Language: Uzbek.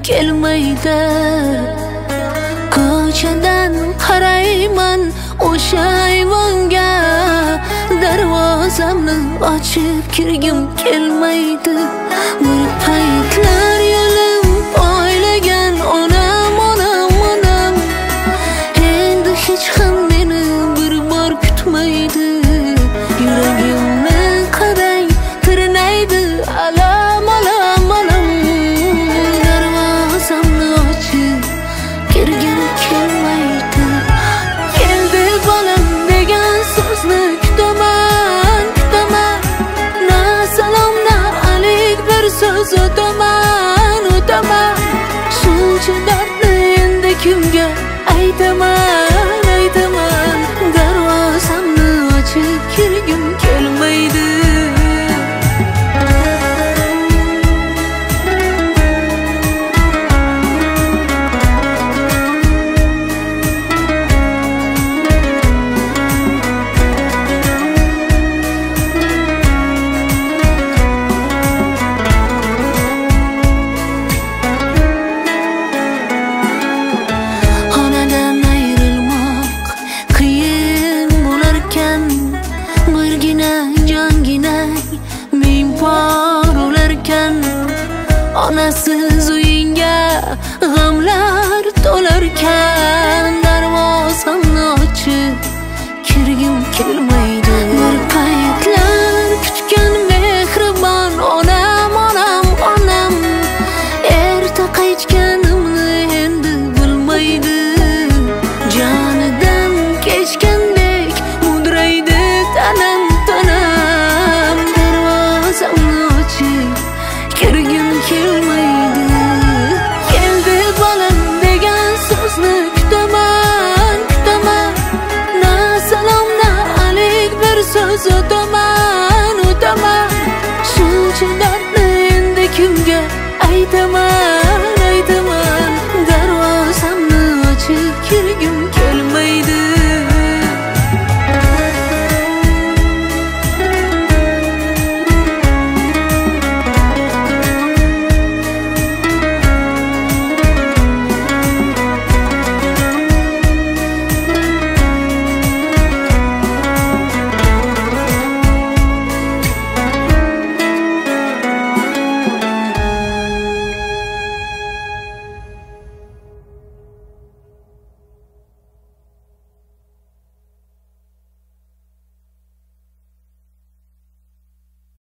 kelmaydi. Ko'chadan qarayman o'sha ayvonga, darvozamni ochib kirgim kelmaydi. Bir paytlar yo'lim poylagan onam, onam, onam, endi hech ham meni bir bor kutmaydi. Yuragimni qarang tirnaydi alam, alam, alam. Darvozamni ochib kirgim kelmaydi. Keldi bolam degan so'zni kutaman, kutaman. Na salom na alik bir so'z o'taman, o'taman. Shuncha dardni endi kimga aytaman, aytaman. Darvozamni ochib kirgim kelmaydi. Onadan ayrilmoq qiyin bo'larkan, birgina jongina ming bor o'larkan. Onasiz uyingga g'amlar to'larkan.